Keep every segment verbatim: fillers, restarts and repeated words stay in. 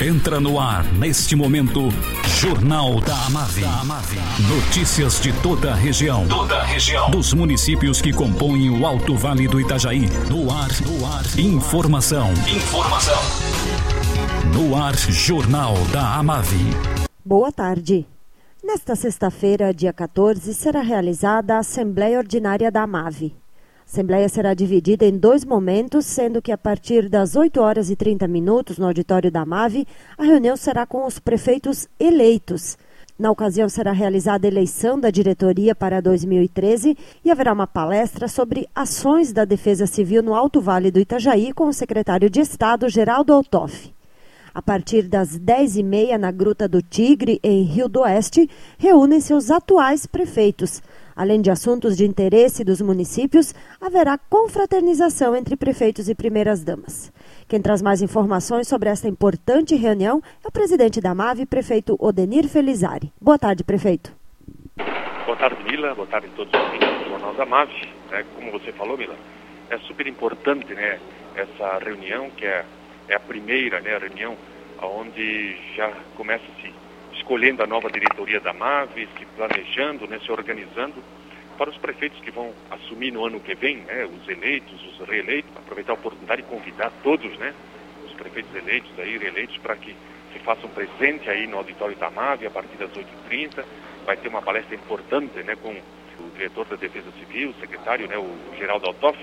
Entra no ar, neste momento, Jornal da Amave. Notícias de toda a região. Toda a região. Dos municípios que compõem o Alto Vale do Itajaí. No ar, no ar. Informação. Informação. No ar, Jornal da Amave. Boa tarde. Nesta sexta-feira, dia quatorze, será realizada a Assembleia Ordinária da Amave. A Assembleia será dividida em dois momentos, sendo que a partir das oito horas e trinta minutos, no auditório da Amave, a reunião será com os prefeitos eleitos. Na ocasião será realizada a eleição da diretoria para dois mil e treze e haverá uma palestra sobre ações da Defesa Civil no Alto Vale do Itajaí com o secretário de Estado, Geraldo Altoff. A partir das dez e meia, na Gruta do Tigre, em Rio do Oeste, reúnem-se os atuais prefeitos. Além de assuntos de interesse dos municípios, haverá confraternização entre prefeitos e primeiras-damas. Quem traz mais informações sobre esta importante reunião é o presidente da Amave, prefeito Odenir Felizari. Boa tarde, prefeito. Boa tarde, Mila. Boa tarde a todos os ouvintes do Jornal da Amave. É, como você falou, Mila, é super importante, né, essa reunião, que é, é a primeira, né, reunião onde já começa-se escolhendo a nova diretoria da Amave, se planejando, né, se organizando para os prefeitos que vão assumir no ano que vem, né, os eleitos, os reeleitos, aproveitar a oportunidade e convidar todos, né, os prefeitos eleitos aí, reeleitos, para que se façam presente aí no auditório da Amave a partir das oito e trinta. Vai ter uma palestra importante, né, com o diretor da Defesa Civil, o secretário, né, o Geraldo Altoff,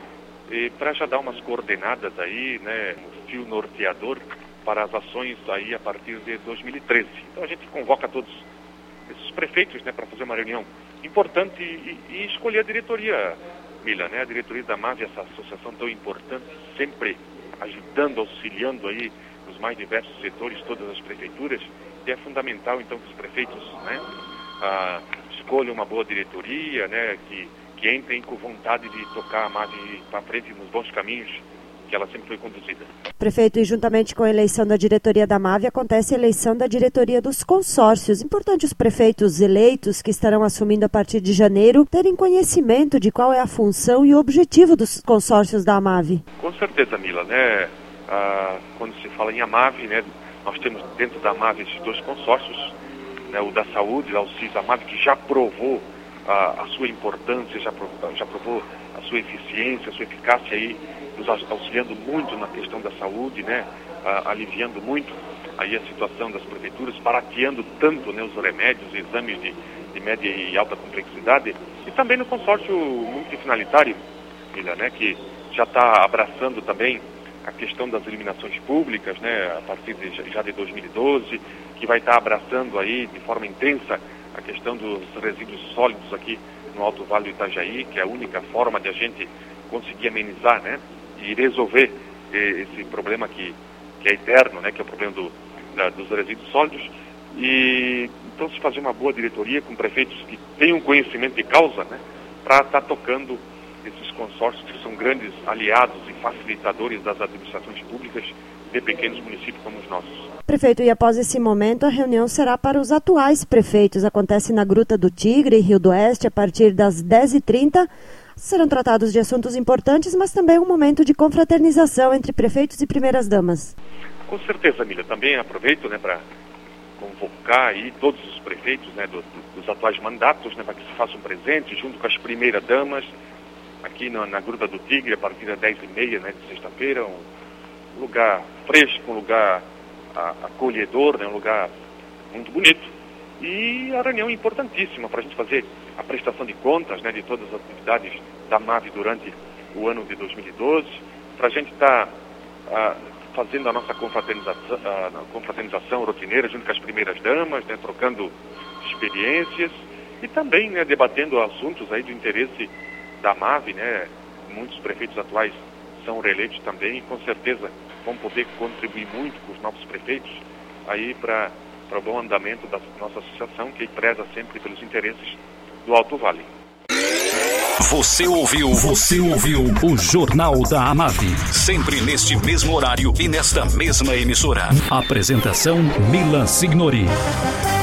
para já dar umas coordenadas aí, né, um fio norteador para as ações aí a partir de dois mil e treze. Então a gente convoca todos esses prefeitos, né, para fazer uma reunião importante e, e escolher a diretoria, Mila, né, a diretoria da Amave, essa associação tão importante, sempre ajudando, auxiliando aí os mais diversos setores, todas as prefeituras, e é fundamental então que os prefeitos, né, ah, escolham uma boa diretoria, né, que, que entrem com vontade de tocar a Amave para frente nos bons caminhos que ela sempre foi conduzida. Prefeito, e juntamente com a eleição da diretoria da Amave, acontece a eleição da diretoria dos consórcios. Importante os prefeitos eleitos que estarão assumindo a partir de janeiro terem conhecimento de qual é a função e o objetivo dos consórcios da Amave. Com certeza, Mila, né? Ah, quando se fala em Amave, né, nós temos dentro da Amave esses dois consórcios, né, o da saúde, o CIS Amave, que já provou ah, a sua importância, já provou, já provou a sua eficiência, a sua eficácia aí, nos auxiliando muito na questão da saúde, né, uh, aliviando muito aí a situação das prefeituras, barateando tanto, né, os remédios, exames de, de média e alta complexidade, e também no consórcio multifinalitário, Mila, né, que já está abraçando também a questão das eliminações públicas, né, a partir de, já de dois mil e doze, que vai estar tá abraçando aí de forma intensa a questão dos resíduos sólidos aqui no Alto Vale do Itajaí, que é a única forma de a gente conseguir amenizar, né, e resolver esse problema que, que é eterno, né, que é o problema do, da, dos resíduos sólidos. E então se fazer uma boa diretoria com prefeitos que tenham conhecimento de causa, né, para estar tá tocando esses consórcios que são grandes aliados e facilitadores das administrações públicas de pequenos municípios como os nossos. Prefeito, e após esse momento a reunião será para os atuais prefeitos. Acontece na Gruta do Tigre, Rio do Oeste, a partir das dez e trinta. Serão tratados de assuntos importantes, mas também um momento de confraternização entre prefeitos e primeiras-damas. Com certeza, Mila. Também aproveito, né, para convocar aí todos os prefeitos, né, do, dos atuais mandatos, né, para que se façam presentes junto com as primeiras-damas aqui na, na Gruta do Tigre, a partir das dez e meia, né, de sexta-feira. Um lugar fresco, um lugar a, acolhedor, né, um lugar muito bonito. E a reunião é importantíssima para a gente fazer a prestação de contas, né, de todas as atividades da Amave durante o ano de dois mil e doze, para a gente estar tá, fazendo a nossa confraternização, a confraternização rotineira junto com as primeiras damas, né, trocando experiências e também, né, debatendo assuntos aí do interesse da Amave, né. Muitos prefeitos atuais são reeleitos também e com certeza vão poder contribuir muito com os novos prefeitos aí para para o bom andamento da nossa associação, que preza sempre pelos interesses do Alto Vale. Você ouviu, você ouviu o Jornal da Amave, sempre neste mesmo horário e nesta mesma emissora. Apresentação Mila Signori.